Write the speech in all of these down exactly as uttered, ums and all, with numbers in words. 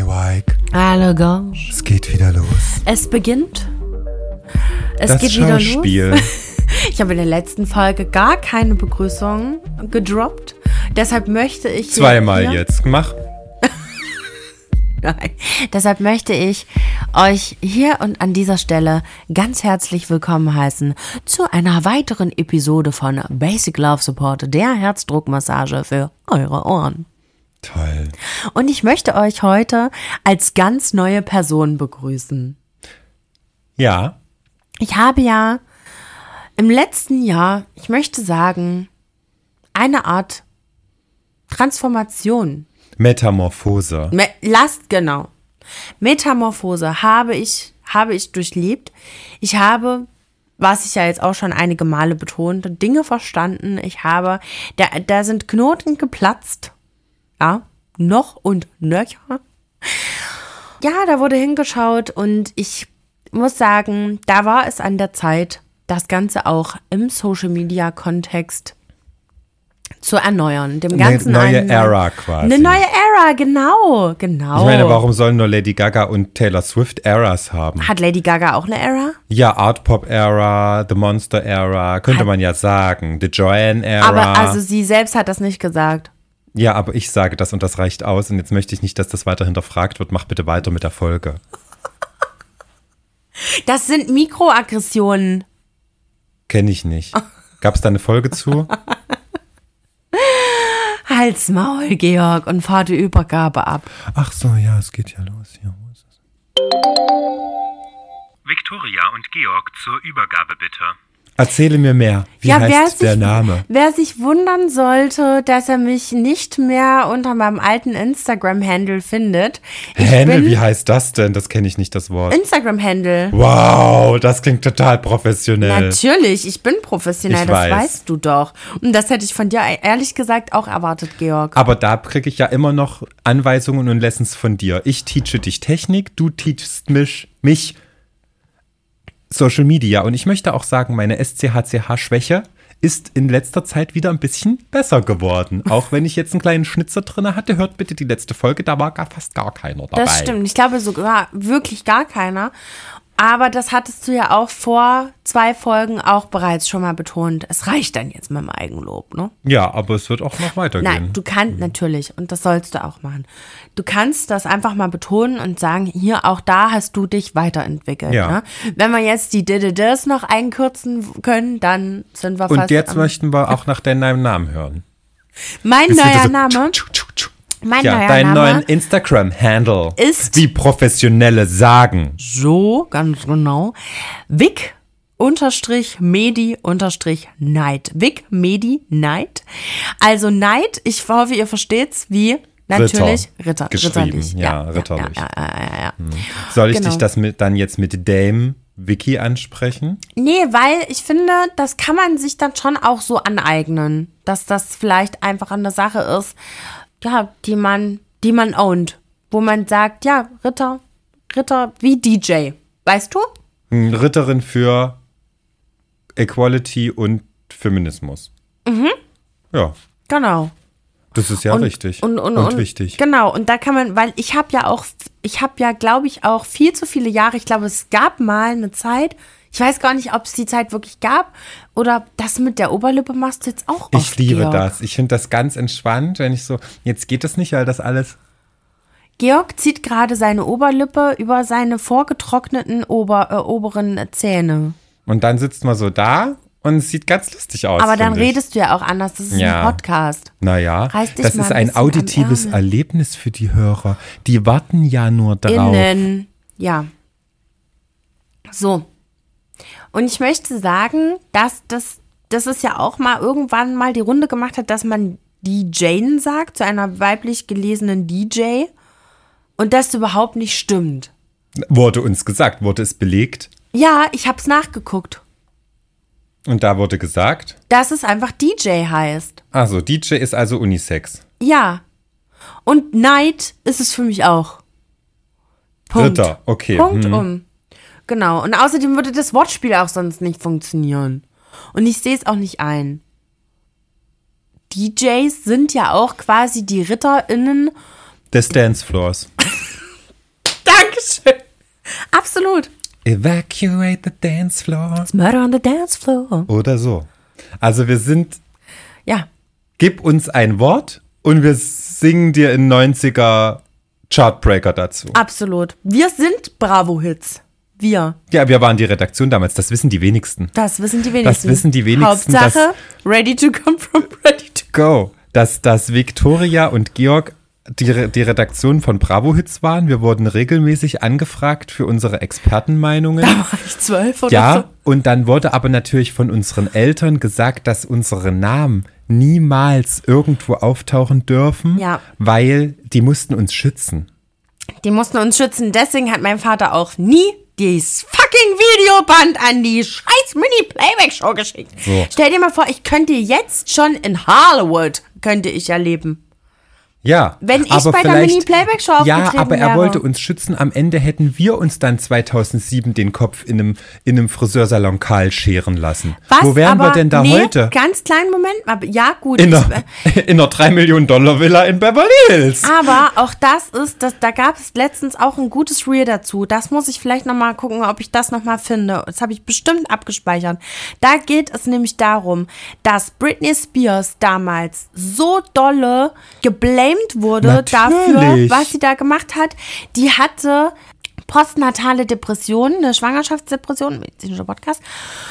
Hey Wyke. Hallo Gorge. Es geht wieder los. Es beginnt. Es das geht Schauspiel. wieder los. Ich habe in der letzten Folge gar keine Begrüßung gedroppt. Deshalb möchte ich... Zweimal hier, jetzt. Mach. Nein. Deshalb möchte ich euch hier und an dieser Stelle ganz herzlich willkommen heißen zu einer weiteren Episode von Basic Love Support, der Herzdruckmassage für eure Ohren. Toll. Und ich möchte euch heute als ganz neue Person begrüßen. Ja. Ich habe ja im letzten Jahr, ich möchte sagen, eine Art Transformation. Metamorphose. Me- Lasst, genau. Metamorphose habe ich, habe ich durchlebt. Ich habe, was ich ja jetzt auch schon einige Male betonte, Dinge verstanden. Ich habe, da, da sind Knoten geplatzt. Ja, noch und nöcher. Ja, da wurde hingeschaut und ich muss sagen, da war es an der Zeit, das Ganze auch im Social-Media-Kontext zu erneuern. Dem Ganzen eine neue einen, Ära quasi. Eine neue Ära, genau, genau. Ich meine, warum sollen nur Lady Gaga und Taylor Swift Eras haben? Hat Lady Gaga auch eine Ära? Ja, Art-Pop-Ära, The Monster-Ära, könnte hat, man ja sagen. The Joanne-Ära. Aber also sie selbst hat das nicht gesagt. Ja, aber ich sage das und das reicht aus. Und jetzt möchte ich nicht, dass das weiter hinterfragt wird. Mach bitte weiter mit der Folge. Das sind Mikroaggressionen. Kenne ich nicht. Gab es da eine Folge zu? Halt's Maul, Georg, und fahr die Übergabe ab. Ach so, ja, es geht ja los. Ja, wo ist es? Victoria und Georg zur Übergabe bitte. Erzähle mir mehr. Wie ja, heißt wer der sich, Name? Wer sich wundern sollte, dass er mich nicht mehr unter meinem alten Instagram-Handle findet. Handle, wie heißt das denn? Das kenne ich nicht, das Wort. Instagram-Handle. Wow, das klingt total professionell. Natürlich, ich bin professionell, Ich das weiß. weißt du doch. Und das hätte ich von dir ehrlich gesagt auch erwartet, Georg. Aber da kriege ich ja immer noch Anweisungen und Lessons von dir. Ich teache dich Technik, du teachst mich, mich Social Media. Und ich möchte auch sagen, meine S C H C H-Schwäche ist in letzter Zeit wieder ein bisschen besser geworden. Auch wenn ich jetzt einen kleinen Schnitzer drin hatte, hört bitte die letzte Folge, da war gar, fast gar keiner dabei. Das stimmt, ich glaube sogar wirklich gar keiner. Aber das hattest du ja auch vor zwei Folgen auch bereits schon mal betont. Es reicht dann jetzt mit dem Eigenlob, ne? Ja, aber es wird auch noch weitergehen. Nein, du kannst natürlich, und das sollst du auch machen. Du kannst das einfach mal betonen und sagen, hier, auch da hast du dich weiterentwickelt. Ja. Ne? Wenn wir jetzt die Diddes noch einkürzen können, dann sind wir fast... Und jetzt am, möchten wir auch nach deinem Namen hören. Mein Ist wieder neuer so Name... tschu, tschu, tschu. Mein Ja, neuer deinen Name neuen Instagram-Handle ist- wie Professionelle sagen. so, ganz genau, Vic unterstrich Medi unterstrich Night. Vic Medi Night. Also Night, ich hoffe, ihr versteht's, wie natürlich Ritter. Geschrieben, ritterlich. ja, ritterlich. Ja, ja, ja, ja, ja. Soll ich Genau. dich das mit, dann jetzt mit Dame Vicky ansprechen? Nee, weil ich finde, das kann man sich dann schon auch so aneignen, dass das vielleicht einfach eine Sache ist, ja, die man, die man ownt, wo man sagt, ja, Ritter, Ritter wie D J, weißt du? Hm, Ritterin für Equality und Feminismus. Mhm. Ja, Genau. das ist ja Und- richtig und, und, und und wichtig. Genau, und da kann man, weil ich habe ja auch, ich habe ja, glaube ich, auch viel zu viele Jahre, ich glaube, es gab mal eine Zeit, ich weiß gar nicht, ob es die Zeit wirklich gab oder das mit der Oberlippe machst du jetzt auch oft, Ich liebe Georg. das. Ich finde das ganz entspannt, wenn ich so, jetzt geht das nicht, weil das alles, Georg zieht gerade seine Oberlippe über seine vorgetrockneten Ober, äh, oberen Zähne. und dann sitzt man so da und es sieht ganz lustig aus. Aber dann finde ich. redest du ja auch anders, das ist Ja. ein Podcast. Naja, Reiß dich das mal ist ein ein bisschen am auditives Ärmel. Erlebnis für die Hörer. Die warten ja nur darauf. Innen, ja. So. Und ich möchte sagen, dass das, das ist ja auch mal irgendwann mal die Runde gemacht hat, dass man D J sagt, zu einer weiblich gelesenen D J. Und das überhaupt nicht stimmt. Wurde uns gesagt, wurde es belegt. Ja, ich hab's nachgeguckt. Und da wurde gesagt, Dass es einfach D J heißt. also D J ist also Unisex. Ja. Und Night ist es für mich auch. Punkt. Ritter, okay. Punkt hm. um. Genau. Und außerdem würde das Wortspiel auch sonst nicht funktionieren. Und ich sehe es auch nicht ein. D Js sind ja auch quasi die RitterInnen. Des Dancefloors. schön. Absolut. Evacuate the dance floor. It's murder on the dance floor. Oder so. Also wir sind, Ja. gib uns ein Wort und wir singen dir in neunziger Chartbreaker dazu. Absolut. Wir sind Bravo-Hits. Wir. Ja, wir waren die Redaktion damals, das wissen die wenigsten. Das wissen die wenigsten. Das wissen die wenigsten. Hauptsache, ready to come from ready to Go. Dass, dass Victoria und Georg die, die Redaktion von Bravo Hits waren. Wir wurden regelmäßig angefragt für unsere Expertenmeinungen. Da war ich zwölf oder Ja, so. und dann wurde aber natürlich von unseren Eltern gesagt, dass unsere Namen niemals irgendwo auftauchen dürfen, Ja. weil die mussten uns schützen. Die mussten uns schützen. Deswegen hat mein Vater auch nie dieses fucking Videoband an die scheiß Mini-Playback-Show geschickt. So. Stell dir mal vor, ich könnte jetzt schon in Hollywood, könnte ich erleben. Ja, Wenn ich aber bei der vielleicht- Mini-Playback-Show Ja, aufgetreten aber er wäre. wollte uns schützen. Am Ende hätten wir uns dann zweitausendsieben den Kopf in einem, in einem Friseursalon kahl scheren lassen. Was? Wo wären aber, wir denn da nee, heute? Ganz kleinen Moment. Aber ja, gut. In ich, einer, in einer drei Millionen Dollar Villa in Beverly Hills. aber auch das ist, das, da gab es letztens auch ein gutes Reel dazu. Das muss ich vielleicht nochmal gucken, ob ich das nochmal finde. Das habe ich bestimmt abgespeichert. Da geht es nämlich darum, dass Britney Spears damals so dolle geblamed wurde dafür, Natürlich. was sie da gemacht hat. Die hatte postnatale Depression, eine Schwangerschaftsdepression, medizinischer Podcast.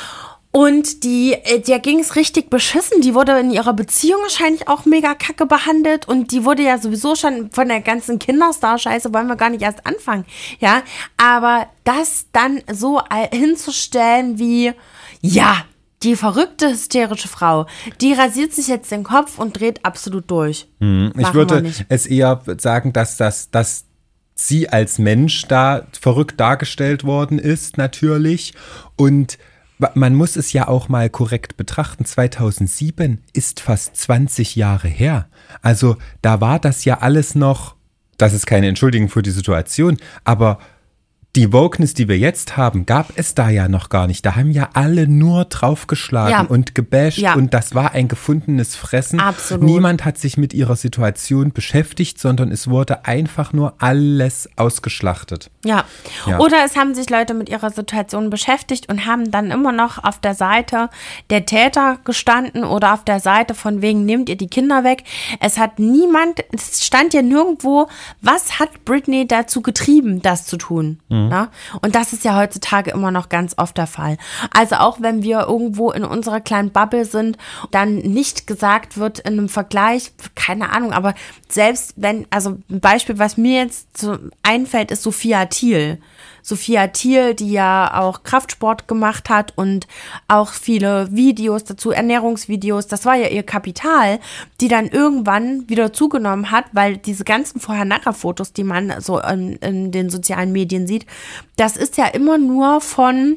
Und die, äh, der ging es richtig beschissen. Die wurde in ihrer Beziehung wahrscheinlich auch mega kacke behandelt. Und die wurde ja sowieso schon von der ganzen Kinderstar-Scheiße, wollen wir gar nicht erst anfangen. Ja, aber das dann so all- hinzustellen wie, ja, die verrückte, hysterische Frau, die rasiert sich jetzt den Kopf und dreht absolut durch. Ich Machen wir würde nicht. es eher sagen, dass, das, dass sie als Mensch da verrückt dargestellt worden ist, natürlich. Und man muss es ja auch mal korrekt betrachten. zweitausendsieben ist fast zwanzig Jahre her. Also da war das ja alles noch, das ist keine Entschuldigung für die Situation, aber die Wokeness, die wir jetzt haben, gab es da ja noch gar nicht. Da haben ja alle nur draufgeschlagen Ja. und gebasht Ja. und das war ein gefundenes Fressen. Absolut. Niemand hat sich mit ihrer Situation beschäftigt, sondern es wurde einfach nur alles ausgeschlachtet. Ja. Ja. Oder es haben sich Leute mit ihrer Situation beschäftigt und haben dann immer noch auf der Seite der Täter gestanden oder auf der Seite von wegen, nehmt ihr die Kinder weg. Es hat niemand, es stand ja nirgendwo, was hat Britney dazu getrieben, das zu tun. Ja? Und das ist ja heutzutage immer noch ganz oft der Fall. Also auch wenn wir irgendwo in unserer kleinen Bubble sind, dann nicht gesagt wird in einem Vergleich, keine Ahnung, aber selbst wenn, also ein Beispiel, was mir jetzt so einfällt, ist Sophia Thiel. Sophia Thiel, die ja auch Kraftsport gemacht hat und auch viele Videos dazu, Ernährungsvideos, das war ja ihr Kapital, die dann irgendwann wieder zugenommen hat, weil diese ganzen Vorher-Nachher-Fotos, die man so in, in den sozialen Medien sieht, das ist ja immer nur von,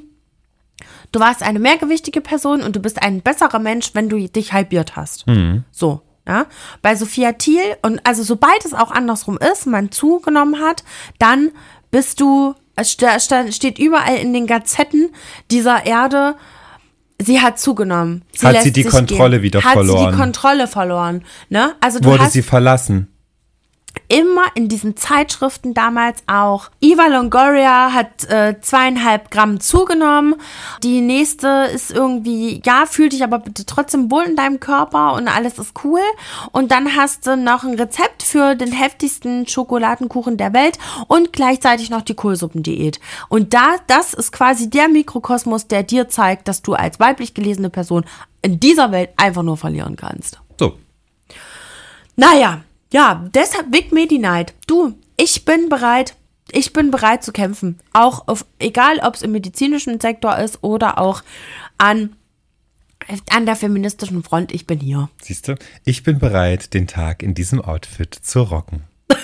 du warst eine mehrgewichtige Person und du bist ein besserer Mensch, wenn du dich halbiert hast. So. Ja, bei Sophia Thiel, und also sobald es auch andersrum ist, man zugenommen hat, dann bist du, es ste- ste- steht überall in den Gazetten dieser Erde, sie hat zugenommen. Hat lässt sie die sich Kontrolle gehen. wieder hat verloren. Hat sie die Kontrolle verloren. Ne? Also du Wurde hast sie verlassen? immer in diesen Zeitschriften damals auch. Eva Longoria hat äh, zweieinhalb Gramm zugenommen. Die nächste ist irgendwie, ja, fühl dich aber bitte trotzdem wohl in deinem Körper und alles ist cool. Und dann hast du noch ein Rezept für den heftigsten Schokoladenkuchen der Welt und gleichzeitig noch die Kohlsuppendiät. Und da, das ist quasi der Mikrokosmos, der dir zeigt, dass du als weiblich gelesene Person in dieser Welt einfach nur verlieren kannst. So. Naja, ja, deshalb Vic Medi-Night. Du, ich bin bereit, ich bin bereit zu kämpfen. Auch auf, egal ob es im medizinischen Sektor ist oder auch an, an der feministischen Front, ich bin hier. Siehst du, ich bin bereit, den Tag in diesem Outfit zu rocken.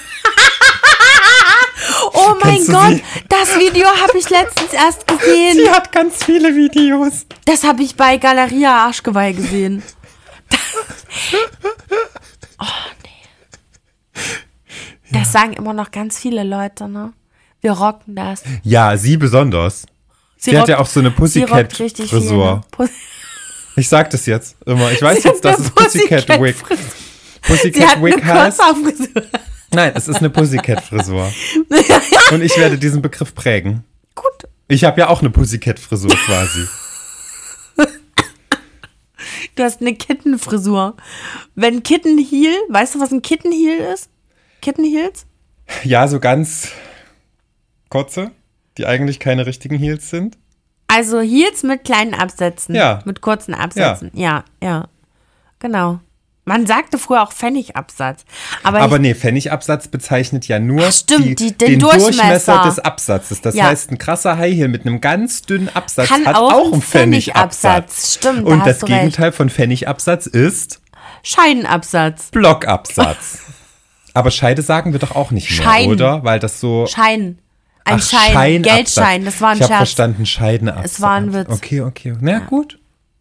Oh mein Kennst du Gott, sie? das Video habe ich letztens erst gesehen. Sie hat ganz viele Videos. Das habe ich bei Galeria Arschgeweih gesehen. Oh, nee. Das sagen immer noch ganz viele Leute, ne? Wir rocken das. Ja, sie besonders. Sie, hat ja auch so eine sie rockt richtig viel, Pussycat-Frisur. ne? Pus- Ich sag das jetzt immer. Ich weiß Sie jetzt, hat dass eine es Pussycat Wig. Pussycat-Frisur. Sie hat Pussycat eine Wig heißt. Crossover-Frisur. Nein, es ist eine Pussycat-Frisur. Und ich werde diesen Begriff prägen. Gut. Ich habe ja auch eine Pussycat-Frisur quasi. Du hast eine Kittenfrisur. Wenn Kittenheel, weißt du, was ein Kittenheel ist? Kittenheels? Ja, so ganz kurze, die eigentlich keine richtigen Heels sind. Also Heels mit kleinen Absätzen. Ja. Mit kurzen Absätzen. Ja, ja. ja. Genau. Man sagte früher auch Pfennigabsatz. Aber, Aber ich, nee, Pfennigabsatz bezeichnet ja nur Ach, stimmt, die, die, den, den Durchmesser. Durchmesser des Absatzes. Das Ja. heißt, ein krasser High Heel mit einem ganz dünnen Absatz kann hat auch, auch einen Pfennigabsatz. Pfennigabsatz. Stimmt, Und da das hast du recht. Gegenteil von Pfennigabsatz ist Scheinabsatz. Blockabsatz. Aber Scheide sagen wir doch auch nicht mehr, Schein. oder? Weil das so... Schein. Ein Ach, Schein. Scheinabsatz. Geldschein. Das war ein Ich habe Scherz. verstanden, Scheidenabsatz. Es war ein Witz. Okay, okay. Na gut.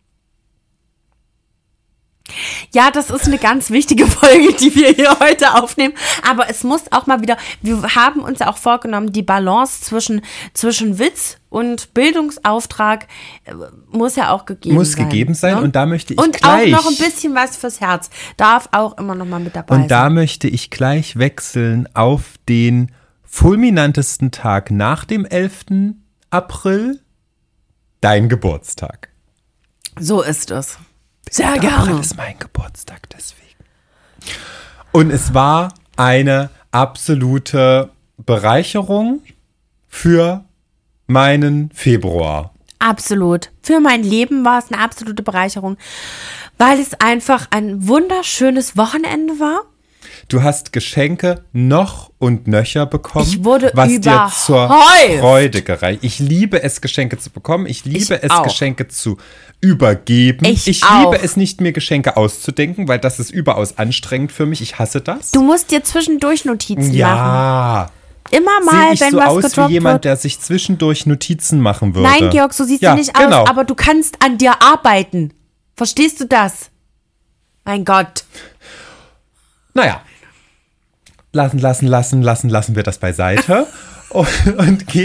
Ja, das ist eine ganz wichtige Folge, die wir hier heute aufnehmen. Aber es muss auch mal wieder, wir haben uns ja auch vorgenommen, die Balance zwischen, zwischen Witz und Bildungsauftrag äh, muss ja auch gegeben Muss sein. gegeben sein. Ne? Und da möchte ich Und gleich... auch noch ein bisschen was fürs Herz. Darf auch immer noch mal mit dabei sein. Und da möchte ich gleich wechseln auf den fulminantesten Tag nach dem elften April, dein Geburtstag. So ist es. Sehr Der April gerne. ist mein Geburtstag, deswegen. Und es war eine absolute Bereicherung für meinen Februar. Absolut. Für mein Leben war es eine absolute Bereicherung, weil es einfach ein wunderschönes Wochenende war. Du hast Geschenke noch und nöcher bekommen, Ich wurde was dir zur überhäuft. Freude gereicht. Ich liebe es, Geschenke zu bekommen. Ich liebe Ich es, auch. Geschenke zu übergeben. Ich ich auch. liebe es nicht, mir Geschenke auszudenken, weil das ist überaus anstrengend für mich. Ich hasse das. Du musst dir zwischendurch Notizen machen. ja, Immer sehe mal, ich wenn so was aus wie gedroppt jemand, wird. der sich zwischendurch Notizen machen würde. Nein, Georg, so siehst ja, du nicht genau. aus, aber du kannst an dir arbeiten. Verstehst du das? Mein Gott. Naja, lassen, lassen, lassen, lassen, lassen wir das beiseite und, und gehen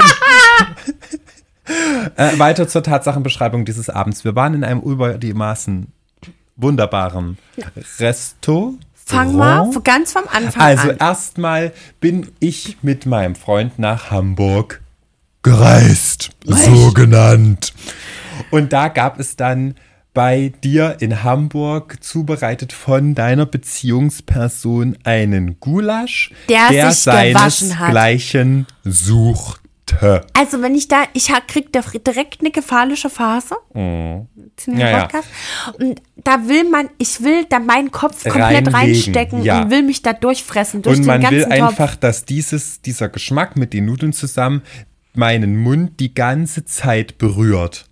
äh, weiter zur Tatsachenbeschreibung dieses Abends. Wir waren in einem über die Maßen wunderbaren Restaurant. Fang mal ganz vom Anfang Also an. erstmal bin ich mit meinem Freund nach Hamburg gereist, so genannt. Und da gab es dann bei dir in Hamburg, zubereitet von deiner Beziehungsperson, einen Gulasch, Der sich gewaschen hat. seinesgleichen suchte. Also wenn ich da, ich ha- krieg da direkt eine cephalische Phase. Mhm. Ja, ja. Und da will man, ich will da meinen Kopf komplett Reinlegen, reinstecken ja. und will mich da durchfressen, durch Und den man ganzen will Topf. einfach, dass dieses, dieser Geschmack mit den Nudeln zusammen meinen Mund die ganze Zeit berührt.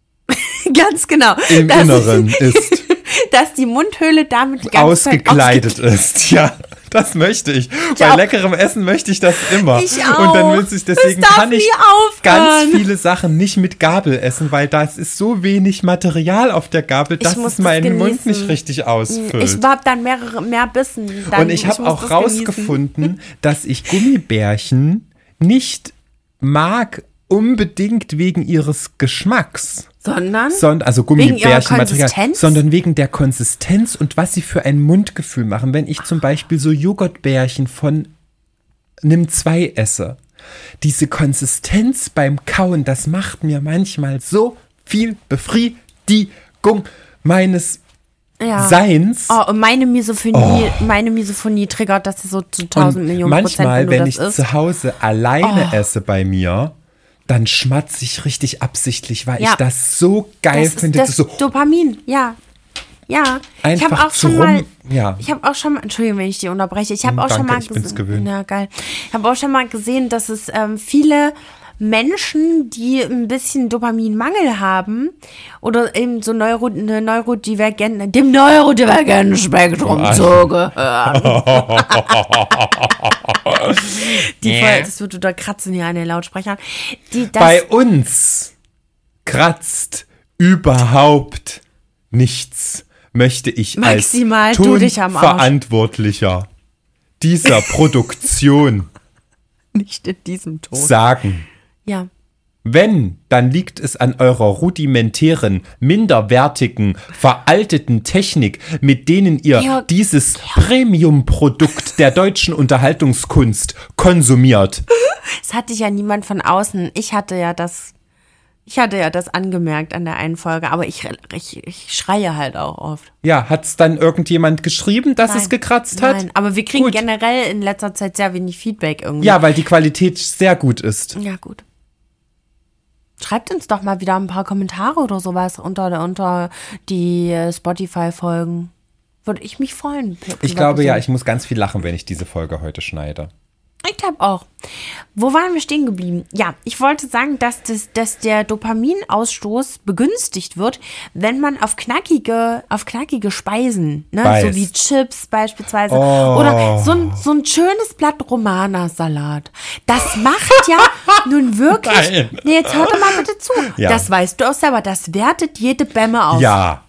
Ganz genau. Im dass, Inneren ist. Dass die Mundhöhle damit die ganze Ausgekleidet Zeit ausge- ist. Ja, das möchte ich. Bei auch. leckerem Essen möchte ich das immer. Ich auch. Und dann will ich, deswegen Das darf kann ich nie aufhören. ganz viele Sachen nicht mit Gabel essen, weil da ist so wenig Material auf der Gabel, dass muss es das meinen Mund genießen. nicht richtig ausfüllt. Ich habe dann mehrere, mehr Bissen. Dann, Und ich habe muss auch das rausgefunden, dass ich Gummibärchen nicht mag, unbedingt wegen ihres Geschmacks. Sondern? Sondern, also Wegen ihrer Gummibärchenmaterial, Konsistenz? sondern wegen der Konsistenz und was sie für ein Mundgefühl machen. Wenn ich zum Beispiel so Joghurtbärchen von Nimm zwei esse, diese Konsistenz beim Kauen, das macht mir manchmal so viel Befriedigung meines ja. Seins. Oh, und meine Misophonie, meine Misophonie triggert das so zu tausend Und Millionen manchmal, Prozent, wenn du ich das isst. zu Hause alleine Oh. esse bei mir, dann schmatze ich richtig absichtlich, weil Ja. ich das so geil Das ist finde. das Das so Dopamin, ja. Ja, ich Einfach habe auch zu schon rum- mal, ja. ich habe auch schon mal, Entschuldigung, wenn ich die unterbreche, ich habe Hm, auch schon danke, mal ich bin's gewöhnt. ja geil, ich habe auch schon mal gesehen, dass es ähm, viele Menschen, die ein bisschen Dopaminmangel haben oder eben so Neuro, eine Neurodivergenten, dem neurodivergenten Spektrum Oh, zugehören. Die Folge, das wird oder kratzen hier an den Lautsprechern. Die, das, Bei uns kratzt überhaupt nichts, möchte ich Maximal als du dich am Arsch. Tonverantwortlicher dieser Produktion nicht in diesem Ton. sagen. Ja. Wenn, dann liegt es an eurer rudimentären, minderwertigen, veralteten Technik, mit denen ihr Georg, dieses Premium-Produkt der deutschen Unterhaltungskunst konsumiert. Es hatte ja niemand von außen. Ich hatte ja das, ich hatte ja das angemerkt an der einen Folge, aber ich, ich, ich schreie halt auch oft. Ja, hat's dann irgendjemand geschrieben, dass Nein, es gekratzt hat? Nein, aber wir kriegen Gut. generell in letzter Zeit sehr wenig Feedback irgendwie. Ja, weil die Qualität sehr gut ist. Ja, gut. Schreibt uns doch mal wieder ein paar Kommentare oder sowas unter, unter die äh, Spotify-Folgen. Würde ich mich freuen. Ich glaube ja, ich muss ganz viel lachen, wenn ich diese Folge heute schneide. Ich glaube auch. Wo waren wir stehen geblieben? Ja, ich wollte sagen, dass, das, dass der Dopaminausstoß begünstigt wird, wenn man auf knackige, auf knackige Speisen, ne, Beißt. so wie Chips beispielsweise, Oh. oder so ein, so ein schönes Blatt Romana-Salat. Das macht ja nun wirklich. Nein. Nee, jetzt hör doch mal bitte zu. Ja. Das weißt du auch selber. Das wertet jede Bämme auf. Ja,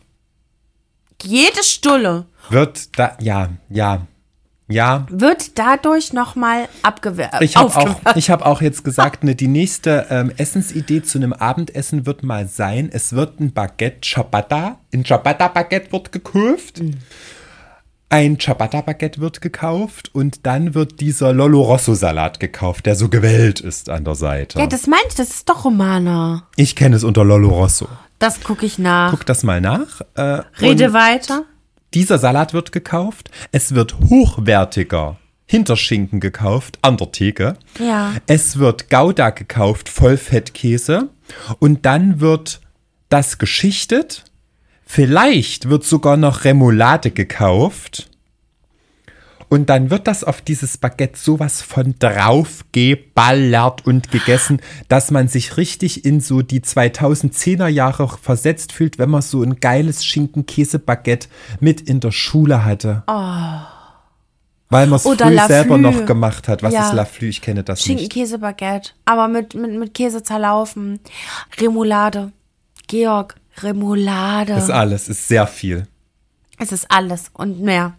Jede Stulle wird da, ja, ja, ja. wird dadurch nochmal abgewehrt. Ich habe auch, ich hab auch jetzt gesagt, ne, die nächste ähm, Essensidee zu einem Abendessen wird mal sein, es wird ein Baguette Ciabatta, ein Ciabatta-Baguette wird gekauft, Mhm. ein Ciabatta-Baguette wird gekauft und dann wird dieser Lollo Rosso-Salat gekauft, der so gewellt ist an der Seite. Ja, das meinte ich, das ist doch Romana. Ich kenne es unter Lollo Rosso. Das gucke ich nach. Guck das mal nach. Äh, Rede und weiter. Dieser Salat wird gekauft. Es wird hochwertiger Hinterschinken gekauft an der Theke. Ja. Es wird Gouda gekauft, Vollfettkäse. Und dann wird das geschichtet. Vielleicht wird sogar noch Remoulade gekauft. Und dann wird das auf dieses Baguette sowas von drauf geballert und gegessen, dass man sich richtig in so die zweitausendzehner Jahre versetzt fühlt, wenn man so ein geiles Schinken-Käse-Baguette mit in der Schule hatte. Oh. Weil man es Oder früh La selber Flü. noch gemacht hat. Was Ja. ist La Flü? Ich kenne das nicht. Schinken-Käse-Baguette. Aber mit, mit, mit Käse zerlaufen. Remoulade. Georg, Remoulade. Das alles ist sehr viel. Es ist alles und mehr.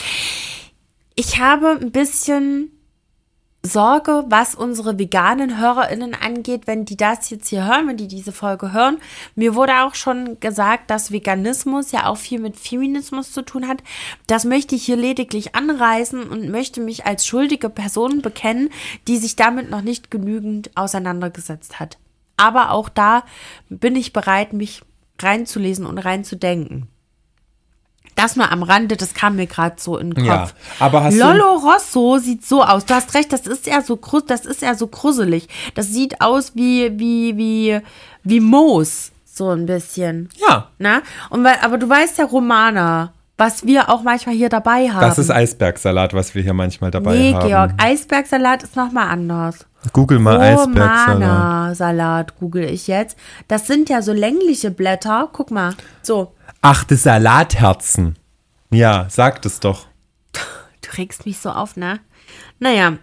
Ich habe ein bisschen Sorge, was unsere veganen HörerInnen angeht, wenn die das jetzt hier hören, wenn die diese Folge hören. Mir wurde auch schon gesagt, dass Veganismus ja auch viel mit Feminismus zu tun hat. Das möchte ich hier lediglich anreißen und möchte mich als schuldige Person bekennen, die sich damit noch nicht genügend auseinandergesetzt hat. Aber auch da bin ich bereit, mich reinzulesen und reinzudenken. Das nur am Rande, das kam mir gerade so in den Kopf. Ja, aber hast Lollo Rosso sieht so aus. Du hast recht, das ist eher so grus- das ist eher so gruselig. Das sieht aus wie wie wie wie Moos so ein bisschen. du... Ja, Na? Und weil, aber du weißt ja Romana, was wir auch manchmal hier dabei haben. das ist Eisbergsalat, was wir hier manchmal dabei Nee, haben. Georg, Eisbergsalat ist nochmal anders. Google mal Eisbergsalat. Romana-Salat google ich jetzt. Das sind ja so längliche Blätter. Guck mal, so. Ach, das Salatherzen. Ja, sagt es doch. Du regst mich so auf, ne? Naja.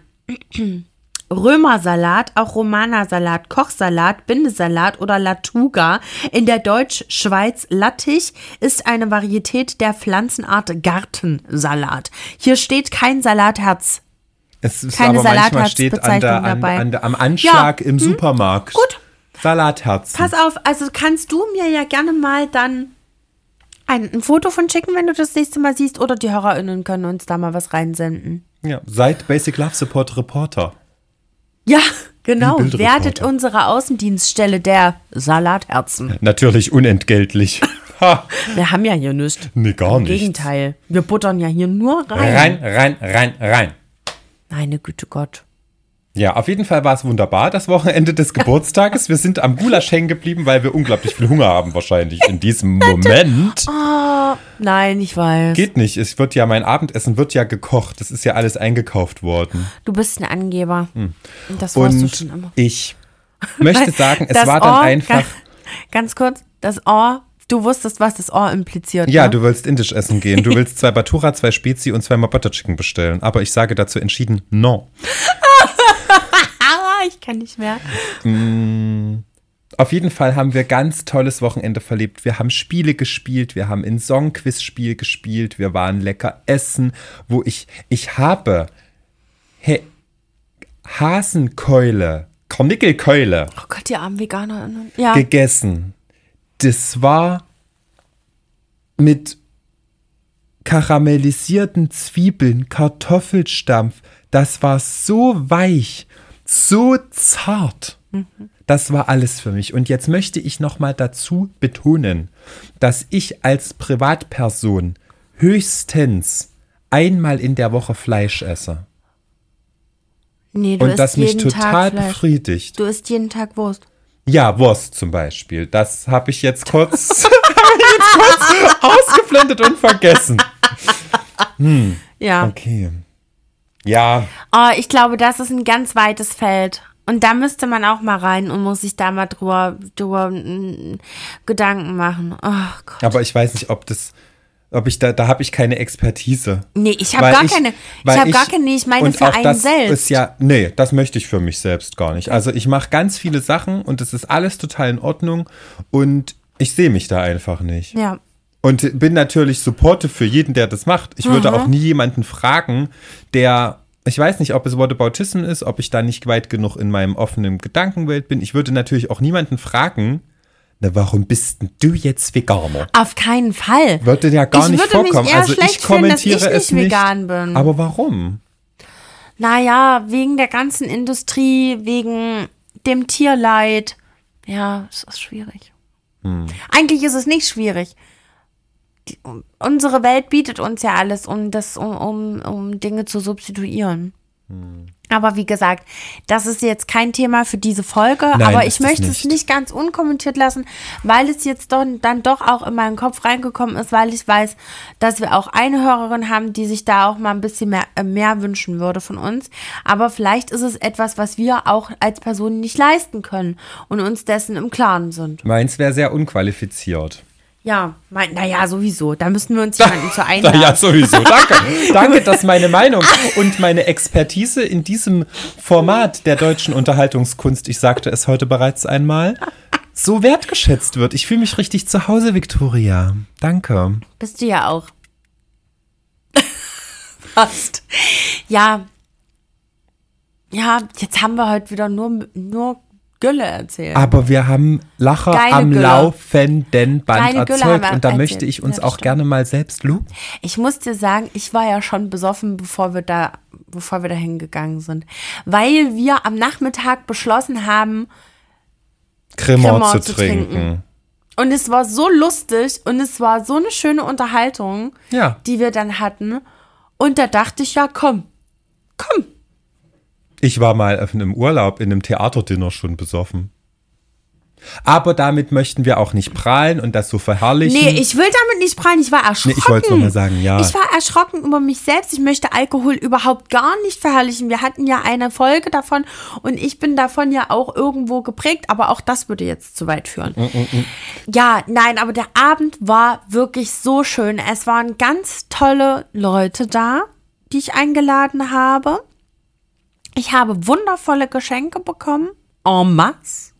Römersalat, auch Romana-Salat, Kochsalat, Bindesalat oder Latuga, in der Deutschschweiz Lattich, ist eine Varietät der Pflanzenart Gartensalat. Hier steht kein Salatherz. Es ist Keine aber manchmal steht an der, Salatherzbezeichnung an, dabei. an der, am Anschlag Ja, im Supermarkt. Gut. Salatherzen. Pass auf, also kannst du mir ja gerne mal dann ein, ein Foto von schicken, wenn du das nächste Mal siehst, oder die HörerInnen können uns da mal was reinsenden. Ja, seid Basic Love Support Reporter. Ja, genau. Bildreporter. Werdet unsere Außendienststelle der Salatherzen. Natürlich unentgeltlich. Ha, Wir haben ja hier nichts. nee, gar Im nicht. Gegenteil. Wir buttern ja hier nur rein. Rein, rein, rein, rein. Meine Güte Gott. Ja, auf jeden Fall war es wunderbar, das Wochenende des Geburtstages. Wir sind am Gulasch hängen geblieben, weil wir unglaublich viel Hunger haben wahrscheinlich in diesem Moment. Oh, nein, ich weiß. Geht nicht, es wird ja, mein Abendessen wird ja gekocht. Das ist ja alles eingekauft worden. Du bist ein Angeber. Und das warst du schon Und immer. ich möchte sagen, es Das war dann Ohr, einfach... Ganz, ganz kurz, das Ohr, du wusstest, was das Ohr impliziert. Ja, ne? du willst indisch essen gehen. Du willst zwei Batura, zwei Spezi und zweimal Butter Chicken bestellen. Aber ich sage dazu entschieden, no. Ah, ich kann nicht mehr. Auf jeden Fall haben wir ganz tolles Wochenende verlebt. Wir haben Spiele gespielt, wir haben ein Songquiz-Spiel gespielt, wir waren lecker essen, wo ich, ich habe He Hasenkeule Karnickelkeule Oh Gott, die armen VeganerInnen. Ja. gegessen. Das war mit karamellisierten Zwiebeln, Kartoffelstampf. Das war so weich, so zart. Mhm. Das war alles für mich. Und jetzt möchte ich noch mal dazu betonen, dass ich als Privatperson höchstens einmal in der Woche Fleisch esse. Nee, du Und isst das mich jeden total Tag Fleisch. befriedigt. Du isst jeden Tag Wurst. Ja, Wurst zum Beispiel. Das habe ich jetzt kurz, hab ich jetzt kurz ausgeblendet und vergessen. Hm. Ja. Okay. Ja. Oh, ich glaube, das ist ein ganz weites Feld. Und da müsste man auch mal rein und muss sich da mal drüber, drüber mm, Gedanken machen. Oh Gott. Aber ich weiß nicht, ob das, ob ich da, da habe ich keine Expertise. Nee, ich habe Weil gar ich- keine, ich weil habe gar ich- keine, ich meine und für auch einen das selbst. ist ja, nee, das möchte ich für mich selbst gar nicht. Also ich mache ganz viele Sachen und es ist alles total in Ordnung und ich sehe mich da einfach nicht. Ja. Und bin natürlich supportive für jeden, der das macht. Ich würde auch nie jemanden fragen, der, ich weiß nicht, ob es Whataboutism ist, ob ich da nicht weit genug in meinem offenen Gedankenwelt bin. Ich würde natürlich auch niemanden fragen, na, warum bist denn du jetzt Veganer? Auf keinen Fall. Würde ja gar Ich nicht würde mich vorkommen. eher Also schlecht ich kommentiere finden, dass es ich nicht nicht. vegan bin. Aber warum? Naja, wegen der ganzen Industrie, wegen dem Tierleid. Ja, es ist schwierig. Hm. Eigentlich ist es nicht schwierig. Die, um, unsere Welt bietet uns ja alles, um das, um, um, um Dinge zu substituieren. Hm. Aber wie gesagt, das ist jetzt kein Thema für diese Folge, Nein, aber ist ich möchte es es nicht. nicht ganz unkommentiert lassen, weil es jetzt doch, dann doch auch in meinen Kopf reingekommen ist, weil ich weiß, dass wir auch eine Hörerin haben, die sich da auch mal ein bisschen mehr, äh, mehr wünschen würde von uns. Aber vielleicht ist es etwas, was wir auch als Person nicht leisten können und uns dessen im Klaren sind. Meins wäre sehr unqualifiziert. Ja, mein, naja, sowieso. Da müssten wir uns jemanden zu einladen. Ja, sowieso. Danke. Danke, dass meine Meinung und meine Expertise in diesem Format der deutschen Unterhaltungskunst, ich sagte es heute bereits einmal, so wertgeschätzt wird. Ich fühle mich richtig zu Hause, Victoria. Danke. Bist du ja auch. Fast. Ja. Ja, jetzt haben wir heute wieder nur, nur Gülle erzählt. Aber wir haben Lacher Geile am Gülle. laufenden Band Geile Gülle erzeugt haben wir und da erzählt. möchte ich uns Ja, das auch stimmt. gerne mal selbst loben. Ich muss dir sagen, ich war ja schon besoffen, bevor wir da, bevor wir da hingegangen sind. Weil wir am Nachmittag beschlossen haben, Cremant Cremant zu zu trinken. trinken. Und es war so lustig und es war so eine schöne Unterhaltung, Ja. die wir dann hatten. Und da dachte ich, ja, komm, komm. Ich war mal auf einem Urlaub in einem Theaterdinner schon besoffen. Aber damit möchten wir auch nicht prahlen und das so verherrlichen. Nee, ich will damit nicht prallen, ich war erschrocken. Nee, ich wollte es nochmal sagen, ja. Ich war erschrocken über mich selbst. Ich möchte Alkohol überhaupt gar nicht verherrlichen. Wir hatten ja eine Folge davon und ich bin davon ja auch irgendwo geprägt, aber auch das würde jetzt zu weit führen. Mm, mm, mm. Ja, nein, aber der Abend war wirklich so schön. Es waren ganz tolle Leute da, die ich eingeladen habe. Ich habe wundervolle Geschenke bekommen. En masse.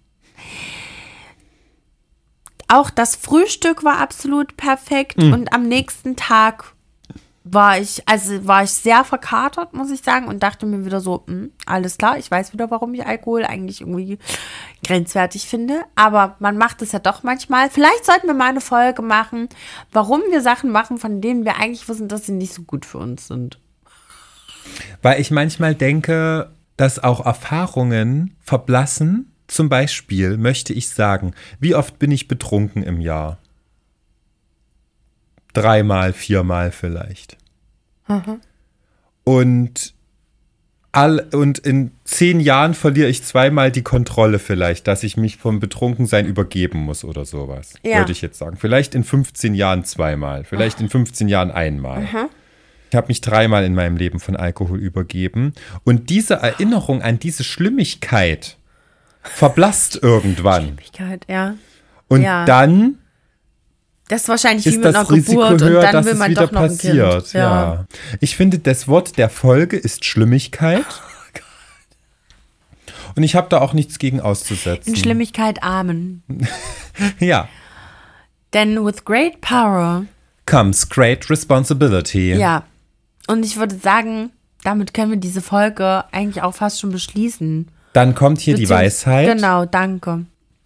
Auch das Frühstück war absolut perfekt Mhm. und am nächsten Tag war ich, also war ich sehr verkatert, muss ich sagen, und dachte mir wieder so, mh, alles klar, ich weiß wieder, warum ich Alkohol eigentlich irgendwie grenzwertig finde, aber man macht es ja doch manchmal. Vielleicht sollten wir mal eine Folge machen, warum wir Sachen machen, von denen wir eigentlich wissen, dass sie nicht so gut für uns sind. Weil ich manchmal denke, dass auch Erfahrungen verblassen. Zum Beispiel möchte ich sagen, wie oft bin ich betrunken im Jahr? Dreimal, viermal vielleicht. Mhm. Und, all, und in zehn Jahren verliere ich zweimal die Kontrolle vielleicht, dass ich mich vom Betrunkensein übergeben muss oder sowas, Ja. würde ich jetzt sagen. Vielleicht in fünfzehn Jahren zweimal, vielleicht in fünfzehn Jahren einmal. Mhm. Ich habe mich dreimal in meinem Leben von Alkohol übergeben. Und diese Erinnerung an diese Schlimmigkeit verblasst irgendwann. Schlimmigkeit, ja. Und Ja. dann Das ist wahrscheinlich wie ist mit einer das Risiko Geburt höher, und dann dass will es man wieder doch noch ein passiert. Kind. Ja. Ich finde, das Wort der Folge ist Schlimmigkeit. Und ich habe da auch nichts gegen auszusetzen. In Schlimmigkeit Amen. Ja. Denn with great power. Comes great responsibility. Ja. Und ich würde sagen, damit können wir diese Folge eigentlich auch fast schon beschließen. Dann kommt hier die Beziehungs- Weisheit. Genau, danke.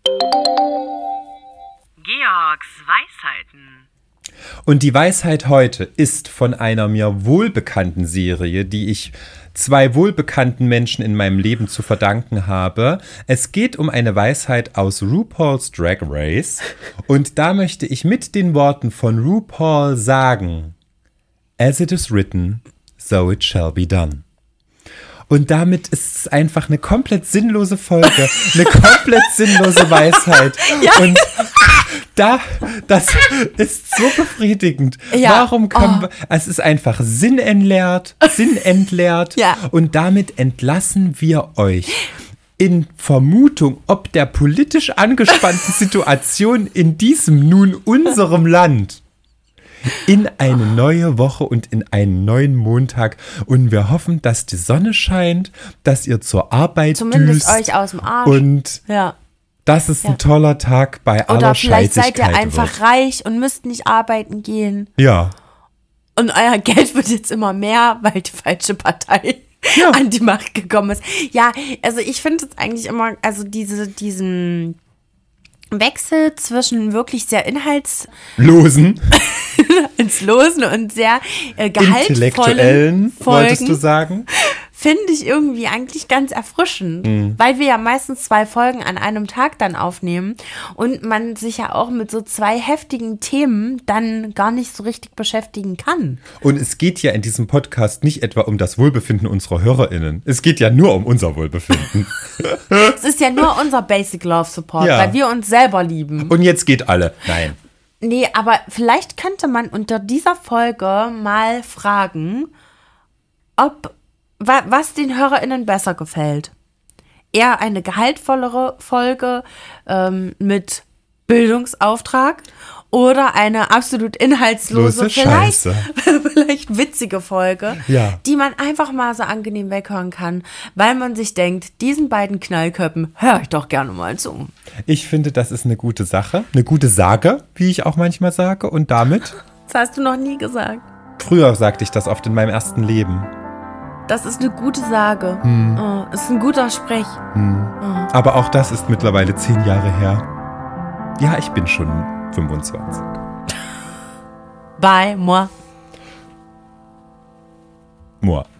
Georgs Weisheiten. Und die Weisheit heute ist von einer mir wohlbekannten Serie, die ich zwei wohlbekannten Menschen in meinem Leben zu verdanken habe. Es geht um eine Weisheit aus RuPaul's Drag Race. Und da möchte ich mit den Worten von RuPaul sagen: As it is written, so it shall be done. Und damit ist es einfach eine komplett sinnlose Folge, eine komplett sinnlose Weisheit. Ja. Und da, das ist so befriedigend. Ja. Warum kann, Oh. es ist einfach sinnentleert, sinnentleert. Ja. Und damit entlassen wir euch in Vermutung, ob der politisch angespannten Situation in diesem nun unserem Land in eine neue Woche und in einen neuen Montag. Und wir hoffen, dass die Sonne scheint, dass ihr zur Arbeit Zumindest düst. euch aus dem Arsch. Und Ja. dass es Ja. ein toller Tag bei aller Oder vielleicht Scheißigkeit seid ihr einfach wird. reich und müsst nicht arbeiten gehen. Ja. Und euer Geld wird jetzt immer mehr, weil die falsche Partei Ja. an die Macht gekommen ist. Ja, also ich finde es eigentlich immer, also diese, diesen Wechsel zwischen wirklich sehr inhalts Losen, inhaltslosen und sehr äh, gehaltvollen intellektuellen, wolltest du Folgen sagen? finde ich irgendwie eigentlich ganz erfrischend, Mhm. weil wir ja meistens zwei Folgen an einem Tag dann aufnehmen und man sich ja auch mit so zwei heftigen Themen dann gar nicht so richtig beschäftigen kann. Und es geht ja in diesem Podcast nicht etwa um das Wohlbefinden unserer HörerInnen. Es geht ja nur um unser Wohlbefinden. Es ist ja nur unser Basic Love Support, Ja. weil wir uns selber lieben. Und jetzt geht alle. Nein. Nee, aber vielleicht könnte man unter dieser Folge mal fragen, ob wa- was den HörerInnen besser gefällt. Eher eine gehaltvollere Folge ähm, mit Bildungsauftrag oder eine absolut inhaltslose, Lose vielleicht, Scheiße. vielleicht witzige Folge, Ja. die man einfach mal so angenehm weghören kann, weil man sich denkt, diesen beiden Knallköppen höre ich doch gerne mal zu. Ich finde, das ist eine gute Sache. Eine gute Sage, wie ich auch manchmal sage. Und damit, Das hast du noch nie gesagt. früher sagte ich das oft in meinem ersten Leben. Das ist eine gute Sage. Hm. Oh, ist ein guter Sprech. Aber auch das ist mittlerweile zehn Jahre her. Ja, ich bin schon fünfundzwanzig. Bye, moi. Moi.